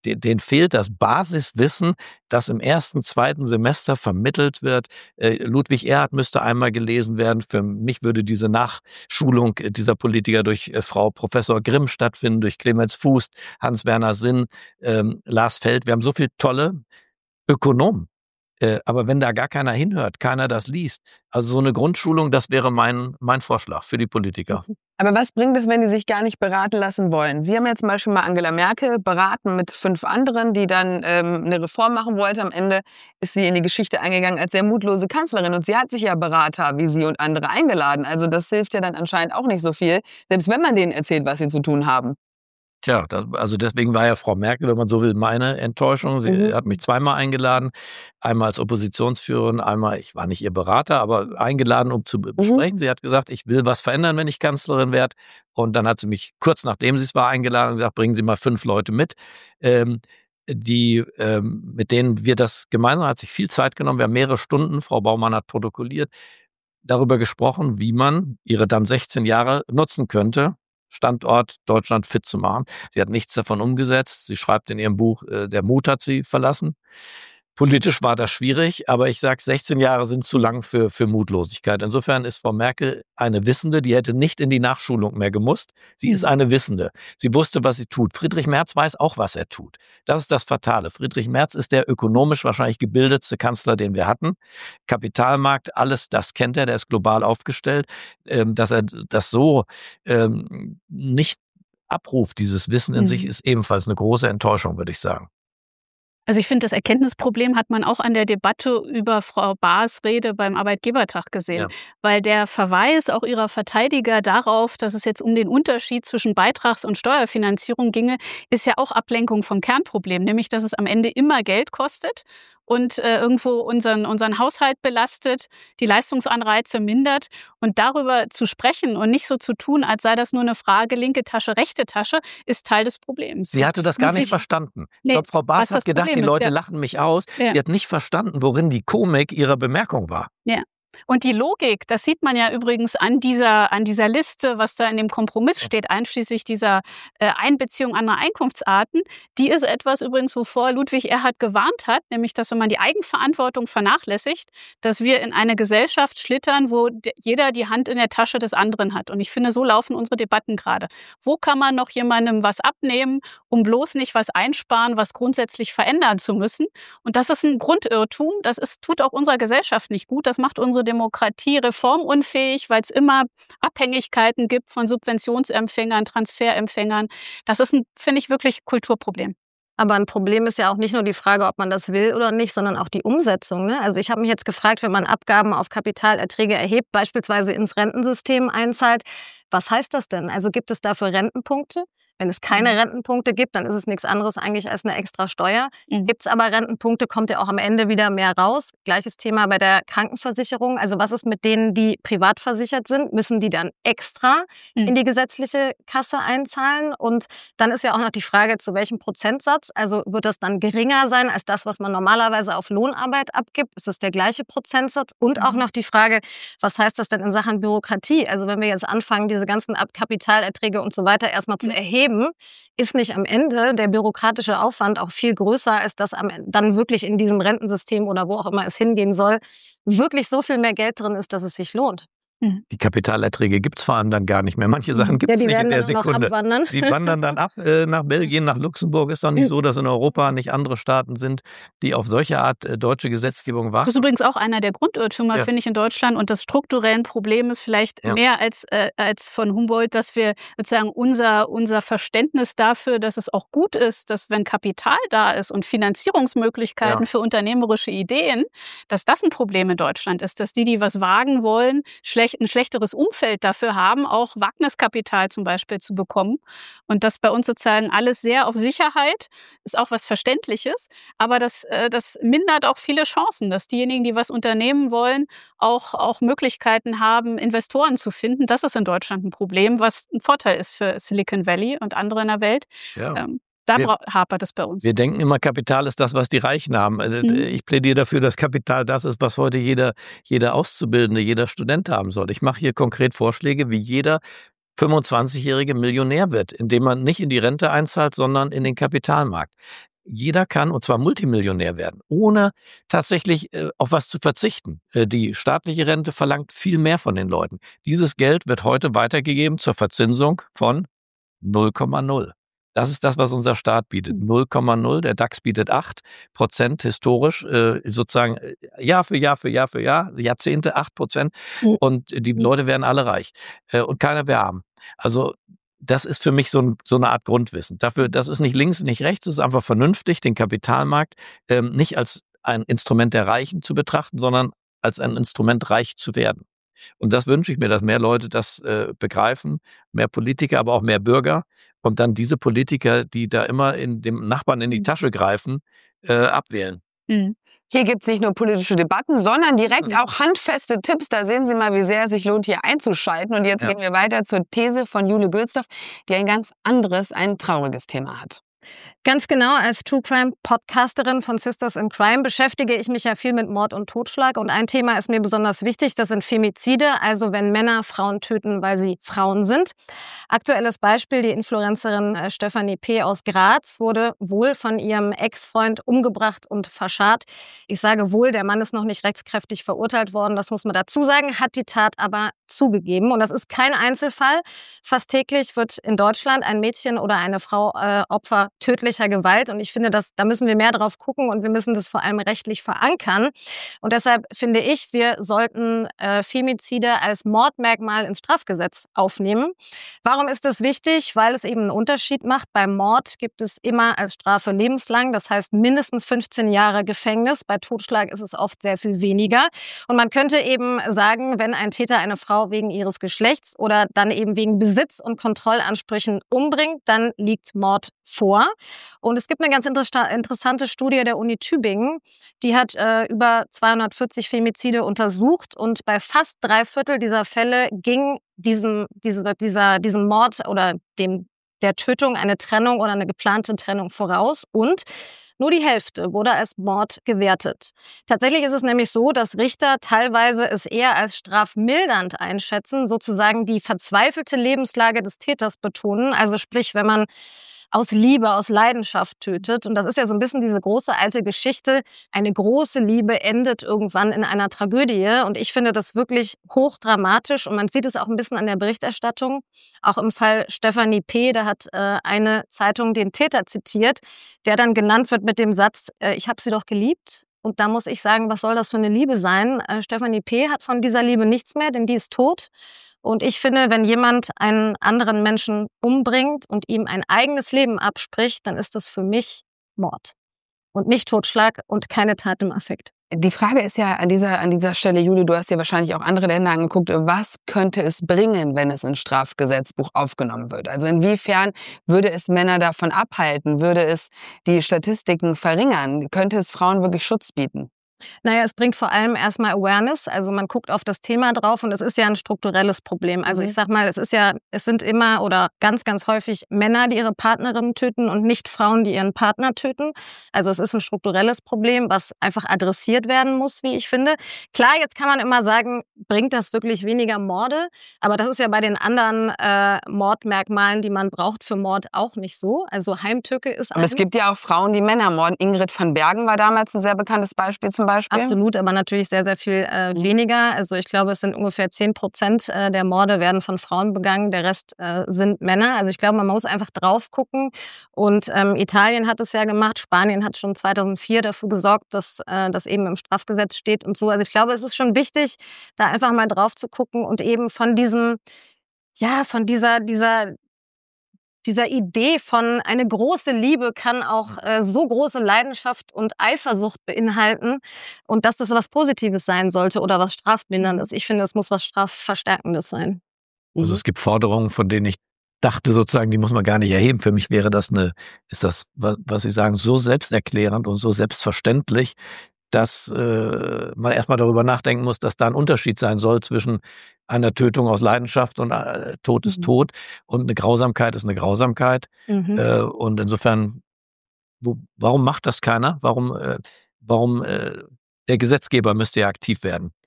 denen fehlt das Basiswissen, das im ersten, zweiten Semester vermittelt wird. Ludwig Erhard müsste einmal gelesen werden. Für mich würde diese Nachschulung dieser Politiker durch Frau Professor Grimm stattfinden, durch Clemens Fuß, Hans-Werner Sinn, ähm, Lars Feld. Wir haben so viele tolle Ökonomen. Äh, aber wenn da gar keiner hinhört, keiner das liest, also so eine Grundschulung, das wäre mein, mein Vorschlag für die Politiker. Aber was bringt es, wenn die sich gar nicht beraten lassen wollen? Sie haben ja zum Beispiel mal Angela Merkel beraten mit fünf anderen, die dann ähm, eine Reform machen wollte. Am Ende ist sie in die Geschichte eingegangen als sehr mutlose Kanzlerin. Und sie hat sich ja Berater wie Sie und andere eingeladen. Also das hilft ja dann anscheinend auch nicht so viel, selbst wenn man denen erzählt, was sie zu tun haben. Tja, das, also deswegen war ja Frau Merkel, wenn man so will, meine Enttäuschung. Sie mhm. hat mich zweimal eingeladen, einmal als Oppositionsführerin, einmal, ich war nicht ihr Berater, aber eingeladen, um zu besprechen. Mhm. Sie hat gesagt, ich will was verändern, wenn ich Kanzlerin werde. Und dann hat sie mich kurz nachdem sie es war eingeladen und gesagt, bringen Sie mal fünf Leute mit, ähm, die, ähm, mit denen wir das gemeinsam, hat sich viel Zeit genommen. Wir haben mehrere Stunden, Frau Baumann hat protokolliert, darüber gesprochen, wie man ihre dann sechzehn Jahre nutzen könnte, Standort Deutschland fit zu machen. Sie hat nichts davon umgesetzt. Sie schreibt in ihrem Buch, äh, der Mut hat sie verlassen. Politisch war das schwierig, aber ich sage, sechzehn Jahre sind zu lang für, für Mutlosigkeit. Insofern ist Frau Merkel eine Wissende, die hätte nicht in die Nachschulung mehr gemusst. Sie mhm. ist eine Wissende. Sie wusste, was sie tut. Friedrich Merz weiß auch, was er tut. Das ist das Fatale. Friedrich Merz ist der ökonomisch wahrscheinlich gebildetste Kanzler, den wir hatten. Kapitalmarkt, alles, das kennt er, der ist global aufgestellt. Ähm, dass er das so ähm, nicht abruft, dieses Wissen in mhm. sich, ist ebenfalls eine große Enttäuschung, würde ich sagen. Also ich finde, das Erkenntnisproblem hat man auch an der Debatte über Frau Baars Rede beim Arbeitgebertag gesehen. Ja. Weil der Verweis auch ihrer Verteidiger darauf, dass es jetzt um den Unterschied zwischen Beitrags- und Steuerfinanzierung ginge, ist ja auch Ablenkung vom Kernproblem, nämlich dass es am Ende immer Geld kostet und äh, irgendwo unseren, unseren Haushalt belastet, die Leistungsanreize mindert. Und darüber zu sprechen und nicht so zu tun, als sei das nur eine Frage linke Tasche, rechte Tasche, ist Teil des Problems. Sie hatte das gar nicht verstanden. Nee, ich glaube, Frau Baars hat gedacht, Problem die Leute ist, ja. lachen mich aus. Ja. Sie hat nicht verstanden, worin die Komik ihrer Bemerkung war. Ja. Und die Logik, das sieht man ja übrigens an dieser, an dieser Liste, was da in dem Kompromiss steht, einschließlich dieser äh, Einbeziehung anderer Einkunftsarten, die ist etwas übrigens, wovor Ludwig Erhard gewarnt hat, nämlich, dass wenn man die Eigenverantwortung vernachlässigt, dass wir in eine Gesellschaft schlittern, wo de- jeder die Hand in der Tasche des anderen hat. Und ich finde, so laufen unsere Debatten gerade. Wo kann man noch jemandem was abnehmen, um bloß nicht was einsparen, was grundsätzlich verändern zu müssen? Und das ist ein Grundirrtum, das ist, tut auch unserer Gesellschaft nicht gut, das macht unsere Demokratie reformunfähig, weil es immer Abhängigkeiten gibt von Subventionsempfängern, Transferempfängern. Das ist ein, finde ich, wirklich Kulturproblem. Aber ein Problem ist ja auch nicht nur die Frage, ob man das will oder nicht, sondern auch die Umsetzung. Ne? Also ich habe mich jetzt gefragt, wenn man Abgaben auf Kapitalerträge erhebt, beispielsweise ins Rentensystem einzahlt, was heißt das denn? Also gibt es dafür Rentenpunkte? Wenn es keine Rentenpunkte gibt, dann ist es nichts anderes eigentlich als eine extra Steuer. Mhm. Gibt es aber Rentenpunkte, kommt ja auch am Ende wieder mehr raus. Gleiches Thema bei der Krankenversicherung. Also was ist mit denen, die privat versichert sind? Müssen die dann extra mhm. in die gesetzliche Kasse einzahlen? Und dann ist ja auch noch die Frage, zu welchem Prozentsatz? Also wird das dann geringer sein als das, was man normalerweise auf Lohnarbeit abgibt? Ist das der gleiche Prozentsatz? Und mhm. auch noch die Frage, was heißt das denn in Sachen Bürokratie? Also wenn wir jetzt anfangen, diese ganzen Kapitalerträge und so weiter erstmal zu erheben, ist nicht am Ende der bürokratische Aufwand auch viel größer, als dass dann wirklich in diesem Rentensystem oder wo auch immer es hingehen soll, wirklich so viel mehr Geld drin ist, dass es sich lohnt. Die Kapitalerträge gibt es vor allem dann gar nicht mehr. Manche Sachen gibt es ja, nicht in der Sekunde. Die wandern dann ab äh, nach Belgien, nach Luxemburg. Ist doch nicht so, dass in Europa nicht andere Staaten sind, die auf solche Art äh, deutsche Gesetzgebung warten. Das ist übrigens auch einer der Grundirrtümer, ja. finde ich, in Deutschland. Und das strukturelle Problem ist vielleicht ja. mehr als, äh, als von Humboldt, dass wir sozusagen unser, unser Verständnis dafür, dass es auch gut ist, dass wenn Kapital da ist und Finanzierungsmöglichkeiten ja. für unternehmerische Ideen, dass das ein Problem in Deutschland ist. Dass die, die was wagen wollen, schlecht ein schlechteres Umfeld dafür haben, auch Wagniskapital zum Beispiel zu bekommen. Und das bei uns sozusagen alles sehr auf Sicherheit ist auch was Verständliches. Aber das, das mindert auch viele Chancen, dass diejenigen, die was unternehmen wollen, auch, auch Möglichkeiten haben, Investoren zu finden. Das ist in Deutschland ein Problem, was ein Vorteil ist für Silicon Valley und andere in der Welt. Ja. Ähm, Da wir, hapert es bei uns. Wir denken immer, Kapital ist das, was die Reichen haben. Mhm. Ich plädiere dafür, dass Kapital das ist, was heute jeder, jeder Auszubildende, jeder Student haben soll. Ich mache hier konkret Vorschläge, wie jeder fünfundzwanzigjährige Millionär wird, indem man nicht in die Rente einzahlt, sondern in den Kapitalmarkt. jeder kann, und zwar Multimillionär werden, ohne tatsächlich äh, auf was zu verzichten. Äh, die staatliche Rente verlangt viel mehr von den Leuten. Dieses Geld wird heute weitergegeben zur Verzinsung von null Komma null. Das ist das, was unser Staat bietet. null Komma null, der DAX bietet acht Prozent historisch, äh, sozusagen Jahr für Jahr für Jahr für Jahr, Jahrzehnte acht Prozent. Und die Leute werden alle reich äh, und keiner wäre arm. Also das ist für mich so, ein, so eine Art Grundwissen. Dafür, das ist nicht links, nicht rechts, es ist einfach vernünftig, den Kapitalmarkt ähm, nicht als ein Instrument der Reichen zu betrachten, sondern als ein Instrument, reich zu werden. Und das wünsche ich mir, dass mehr Leute das äh, begreifen, mehr Politiker, aber auch mehr Bürger und dann diese Politiker, die da immer in dem Nachbarn in die Tasche greifen, äh, abwählen. Mhm. Hier gibt es nicht nur politische Debatten, sondern direkt auch handfeste Tipps. Da sehen Sie mal, wie sehr es sich lohnt, hier einzuschalten. Und jetzt ja. gehen wir weiter zur These von Jule Gülsdorf, die ein ganz anderes, ein trauriges Thema hat. Ganz genau, als True Crime Podcasterin von Sisters in Crime beschäftige ich mich ja viel mit Mord und Totschlag. Und ein Thema ist mir besonders wichtig, das sind Femizide, also wenn Männer Frauen töten, weil sie Frauen sind. Aktuelles Beispiel, die Influencerin Stefanie P. aus Graz wurde wohl von ihrem Ex-Freund umgebracht und verscharrt. Ich sage wohl, der Mann ist noch nicht rechtskräftig verurteilt worden, das muss man dazu sagen, hat die Tat aber zugegeben. Und das ist kein Einzelfall. Fast täglich wird in Deutschland ein Mädchen oder eine Frau äh, Opfer tödlicher Gewalt. Und ich finde, dass, da müssen wir mehr drauf gucken und wir müssen das vor allem rechtlich verankern. Und deshalb finde ich, wir sollten äh, Femizide als Mordmerkmal ins Strafgesetz aufnehmen. Warum ist das wichtig? Weil es eben einen Unterschied macht. Beim Mord gibt es immer als Strafe lebenslang, das heißt mindestens fünfzehn Jahre Gefängnis. Bei Totschlag ist es oft sehr viel weniger. Und man könnte eben sagen, wenn ein Täter eine Frau wegen ihres Geschlechts oder dann eben wegen Besitz- und Kontrollansprüchen umbringt, dann liegt Mord vor. Und es gibt eine ganz inter- interessante Studie der Uni Tübingen, die hat äh, über zweihundertvierzig Femizide untersucht und bei fast drei Viertel dieser Fälle ging diesem, diese, dieser, diesem Mord oder dem, der Tötung eine Trennung oder eine geplante Trennung voraus und nur die Hälfte wurde als Mord gewertet. Tatsächlich ist es nämlich so, dass Richter teilweise es eher als strafmildernd einschätzen, sozusagen die verzweifelte Lebenslage des Täters betonen. Also sprich, wenn man aus Liebe, aus Leidenschaft tötet. Und das ist ja so ein bisschen diese große alte Geschichte. Eine große Liebe endet irgendwann in einer Tragödie. Und ich finde das wirklich hochdramatisch. Und man sieht es auch ein bisschen an der Berichterstattung. Auch im Fall Stefanie P., da hat äh, eine Zeitung den Täter zitiert, der dann genannt wird mit dem Satz, äh, ich habe sie doch geliebt. Und da muss ich sagen, was soll das für eine Liebe sein? Äh, Stefanie P. hat von dieser Liebe nichts mehr, denn die ist tot. Und ich finde, wenn jemand einen anderen Menschen umbringt und ihm ein eigenes Leben abspricht, dann ist das für mich Mord. Und nicht Totschlag und keine Tat im Affekt. Die Frage ist ja an dieser, an dieser Stelle, Juli, du hast ja wahrscheinlich auch andere Länder angeguckt, was könnte es bringen, wenn es ins Strafgesetzbuch aufgenommen wird? Also inwiefern würde es Männer davon abhalten? Würde es die Statistiken verringern? Könnte es Frauen wirklich Schutz bieten? Naja, es bringt vor allem erstmal Awareness, also man guckt auf das Thema drauf und es ist ja ein strukturelles Problem. Also ich sag mal, es ist ja, es sind immer oder ganz, ganz häufig Männer, die ihre Partnerin töten und nicht Frauen, die ihren Partner töten. Also es ist ein strukturelles Problem, was einfach adressiert werden muss, wie ich finde. Klar, jetzt kann man immer sagen, bringt das wirklich weniger Morde? Aber das ist ja bei den anderen äh, Mordmerkmalen, die man braucht für Mord, auch nicht so. Also Heimtücke ist Aber eins. Es gibt ja auch Frauen, die Männer morden. Ingrid van Bergen war damals ein sehr bekanntes Beispiel zum Beispiel. Absolut, aber natürlich sehr, sehr viel äh, weniger. Also ich glaube, es sind ungefähr zehn Prozent äh, der Morde werden von Frauen begangen, der Rest äh, sind Männer. Also ich glaube, man muss einfach drauf gucken. Und ähm, Italien hat es ja gemacht, Spanien hat schon zweitausendvier dafür gesorgt, dass äh, das eben im Strafgesetz steht und so. Also ich glaube, es ist schon wichtig, da einfach mal drauf zu gucken und eben von diesem, ja, von dieser, dieser Dieser Idee von eine große Liebe kann auch äh, so große Leidenschaft und Eifersucht beinhalten und dass das was Positives sein sollte oder was Strafminderndes. Ich finde, es muss was Strafverstärkendes sein. Also es gibt Forderungen, von denen ich dachte sozusagen, die muss man gar nicht erheben. Für mich wäre das eine, ist das, was Sie sagen, so selbsterklärend und so selbstverständlich, dass äh, man erstmal darüber nachdenken muss, dass da ein Unterschied sein soll zwischen einer Tötung aus Leidenschaft und äh, Tod ist mhm. Tod und eine Grausamkeit ist eine Grausamkeit. Mhm. Äh, und insofern, wo, warum macht das keiner? Warum, äh, warum äh, der Gesetzgeber müsste ja aktiv werden?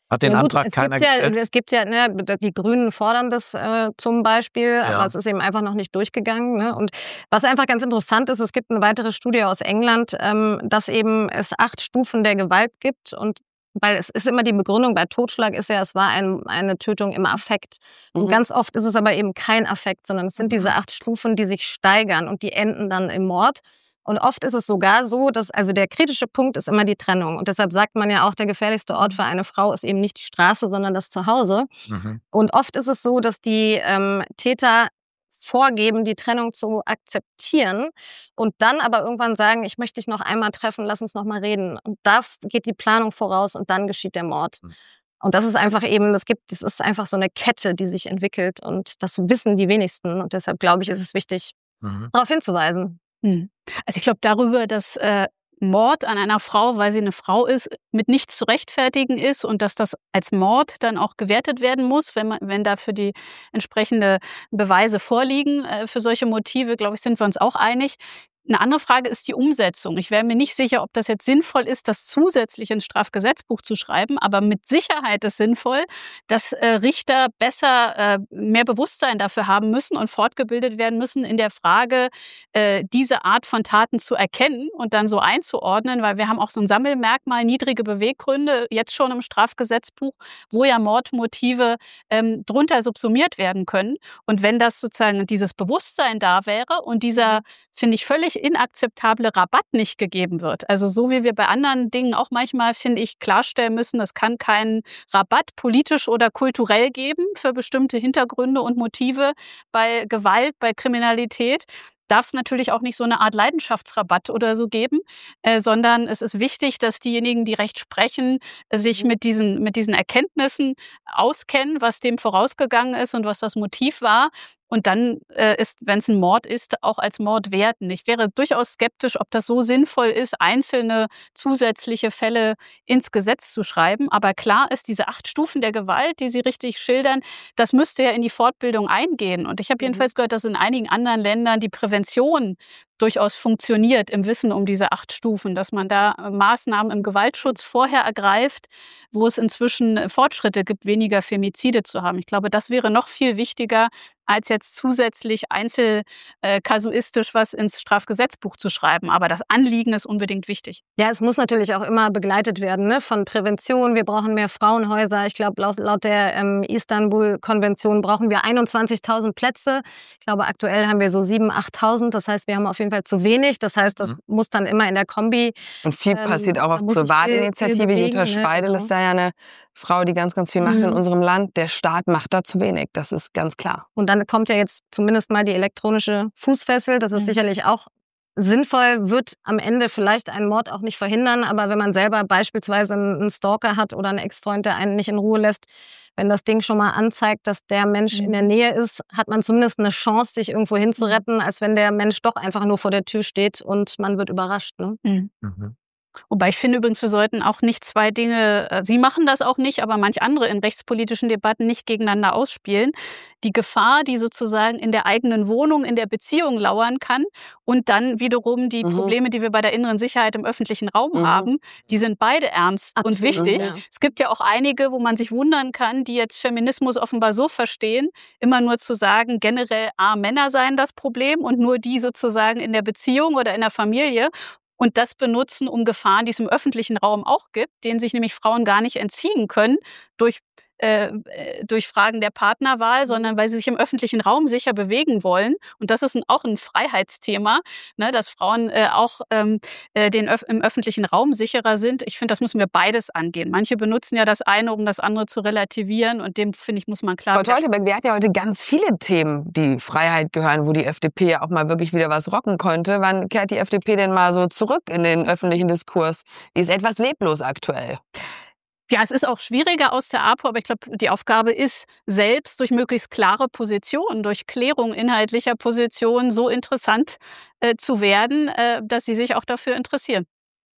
Hat den Ja, gut, Antrag es keiner gibt ja, gestellt? es gibt ja, ne, die Grünen fordern das äh, zum Beispiel, Ja. aber es ist eben einfach noch nicht durchgegangen. Ne? Und was einfach ganz interessant ist, es gibt eine weitere Studie aus England, ähm, dass eben es acht Stufen der Gewalt gibt und weil es ist immer die Begründung bei Totschlag ist ja, es war ein, eine Tötung im Affekt. Und Mhm. ganz oft ist es aber eben kein Affekt, sondern es sind diese acht Stufen, die sich steigern und die enden dann im Mord. Und oft ist es sogar so, dass, also der kritische Punkt ist immer die Trennung. Und deshalb sagt man ja auch, der gefährlichste Ort für eine Frau ist eben nicht die Straße, sondern das Zuhause. Mhm. Und oft ist es so, dass die ähm, Täter vorgeben, die Trennung zu akzeptieren und dann aber irgendwann sagen, ich möchte dich noch einmal treffen, lass uns noch mal reden. Und da geht die Planung voraus und dann geschieht der Mord. Mhm. Und das ist einfach eben, das gibt, das ist einfach so eine Kette, die sich entwickelt und das wissen die wenigsten. Und deshalb glaube ich, ist es wichtig, Mhm. darauf hinzuweisen. Hm. Also ich glaube darüber, dass äh, Mord an einer Frau, weil sie eine Frau ist, mit nichts zu rechtfertigen ist und dass das als Mord dann auch gewertet werden muss, wenn man, wenn dafür die entsprechende Beweise vorliegen äh, für solche Motive, glaube ich, sind wir uns auch einig. Eine andere Frage ist die Umsetzung. Ich wäre mir nicht sicher, ob das jetzt sinnvoll ist, das zusätzlich ins Strafgesetzbuch zu schreiben, aber mit Sicherheit ist sinnvoll, dass äh, Richter besser äh, mehr Bewusstsein dafür haben müssen und fortgebildet werden müssen in der Frage, äh, diese Art von Taten zu erkennen und dann so einzuordnen, weil wir haben auch so ein Sammelmerkmal, niedrige Beweggründe, jetzt schon im Strafgesetzbuch, wo ja Mordmotive ähm, drunter subsumiert werden können. Und wenn das sozusagen dieses Bewusstsein da wäre und dieser, finde ich, völlig inakzeptable Rabatt nicht gegeben wird. Also so wie wir bei anderen Dingen auch manchmal, finde ich, klarstellen müssen, es kann keinen Rabatt politisch oder kulturell geben für bestimmte Hintergründe und Motive bei Gewalt, bei Kriminalität. Darf es natürlich auch nicht so eine Art Leidenschaftsrabatt oder so geben, äh, sondern es ist wichtig, dass diejenigen, die Recht sprechen, sich mit diesen, mit diesen Erkenntnissen auskennen, was dem vorausgegangen ist und was das Motiv war. Und dann äh, ist, wenn es ein Mord ist, auch als Mord werten. Ich wäre durchaus skeptisch, ob das so sinnvoll ist, einzelne zusätzliche Fälle ins Gesetz zu schreiben. Aber klar ist, diese acht Stufen der Gewalt, die Sie richtig schildern, das müsste ja in die Fortbildung eingehen. Und ich habe jedenfalls gehört, dass in einigen anderen Ländern die Prävention durchaus funktioniert im Wissen um diese acht Stufen, dass man da Maßnahmen im Gewaltschutz vorher ergreift, wo es inzwischen Fortschritte gibt, weniger Femizide zu haben. Ich glaube, das wäre noch viel wichtiger, als jetzt zusätzlich einzelkasuistisch was ins Strafgesetzbuch zu schreiben. Aber das Anliegen ist unbedingt wichtig. Ja, es muss natürlich auch immer begleitet werden, ne, von Prävention. Wir brauchen mehr Frauenhäuser. Ich glaube, laut, laut der ähm, Istanbul-Konvention brauchen wir einundzwanzigtausend Plätze. Ich glaube, aktuell haben wir so siebentausend, achttausend. Das heißt, wir haben auf jeden Fall zu wenig. Das heißt, das mhm. muss dann immer in der Kombi. Und viel ähm, passiert auch auf Privatinitiative. Jutta Speidel ne, ist da ja eine Frau, die ganz, ganz viel macht mhm. in unserem Land. Der Staat macht da zu wenig. Das ist ganz klar. Und dann kommt ja jetzt zumindest mal die elektronische Fußfessel. Das ist mhm. sicherlich auch sinnvoll, wird am Ende vielleicht einen Mord auch nicht verhindern. Aber wenn man selber beispielsweise einen Stalker hat oder einen Ex-Freund, der einen nicht in Ruhe lässt, wenn das Ding schon mal anzeigt, dass der Mensch mhm. in der Nähe ist, hat man zumindest eine Chance, sich irgendwo hinzuretten, als wenn der Mensch doch einfach nur vor der Tür steht und man wird überrascht. Ne? Mhm. Mhm. Wobei ich finde übrigens, wir sollten auch nicht zwei Dinge, Sie machen das auch nicht, aber manch andere in rechtspolitischen Debatten nicht gegeneinander ausspielen. Die Gefahr, die sozusagen in der eigenen Wohnung, in der Beziehung lauern kann und dann wiederum die mhm. Probleme, die wir bei der inneren Sicherheit im öffentlichen Raum mhm. haben, die sind beide ernst Absolut, und wichtig. Ja. Es gibt ja auch einige, wo man sich wundern kann, die jetzt Feminismus offenbar so verstehen, immer nur zu sagen, generell A, Männer seien das Problem und nur die sozusagen in der Beziehung oder in der Familie. Und das benutzen, um Gefahren, die es im öffentlichen Raum auch gibt, denen sich nämlich Frauen gar nicht entziehen können durch, äh, durch Fragen der Partnerwahl, sondern weil sie sich im öffentlichen Raum sicher bewegen wollen. Und das ist ein, auch ein Freiheitsthema, ne, dass Frauen äh, auch ähm, den Öf- im öffentlichen Raum sicherer sind. Ich finde, das müssen wir beides angehen. Manche benutzen ja das eine, um das andere zu relativieren. Und dem, finde ich, muss man klar... Frau Teuteberg, wir hatten ja heute ganz viele Themen, die Freiheit gehören, wo die F D P ja auch mal wirklich wieder was rocken konnte. Wann kehrt die F D P denn mal so zurück in den öffentlichen Diskurs? Die ist etwas leblos aktuell. Ja, es ist auch schwieriger aus der APO, aber ich glaube, die Aufgabe ist, selbst durch möglichst klare Positionen, durch Klärung inhaltlicher Positionen so interessant äh, zu werden, äh, dass sie sich auch dafür interessieren.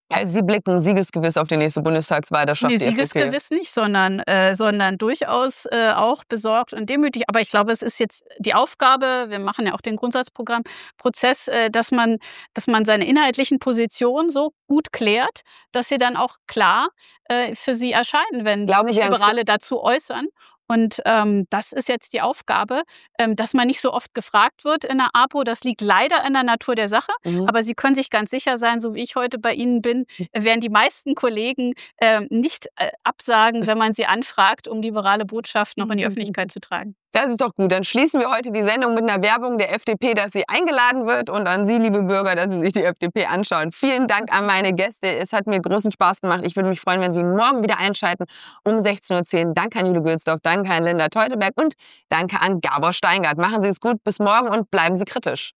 Also Sie blicken siegesgewiss auf die nächste Bundestagswahl, das schafft Nee, die F D P. siegesgewiss nicht, sondern, äh, sondern durchaus äh, auch besorgt und demütig. Aber ich glaube, es ist jetzt die Aufgabe, wir machen ja auch den Grundsatzprogrammprozess, äh, dass man, dass man seine inhaltlichen Positionen so gut klärt, dass sie dann auch klar äh, für Sie erscheinen, wenn Glauben sich Sie an- Liberale dazu äußern. Und ähm, das ist jetzt die Aufgabe, ähm, dass man nicht so oft gefragt wird in der APO. Das liegt leider in der Natur der Sache. Mhm. Aber Sie können sich ganz sicher sein, so wie ich heute bei Ihnen bin, werden die meisten Kollegen ähm, nicht äh, absagen, wenn man sie anfragt, um liberale Botschaft noch in die Öffentlichkeit zu tragen. Das ist doch gut. Dann schließen wir heute die Sendung mit einer Werbung der F D P, dass sie eingeladen wird und an Sie, liebe Bürger, dass Sie sich die F D P anschauen. Vielen Dank an meine Gäste. Es hat mir großen Spaß gemacht. Ich würde mich freuen, wenn Sie morgen wieder einschalten um sechzehn Uhr zehn. Danke an Jule Gülsdorf, danke an Linda Teuteberg und danke an Gabor Steingart. Machen Sie es gut. Bis morgen und bleiben Sie kritisch.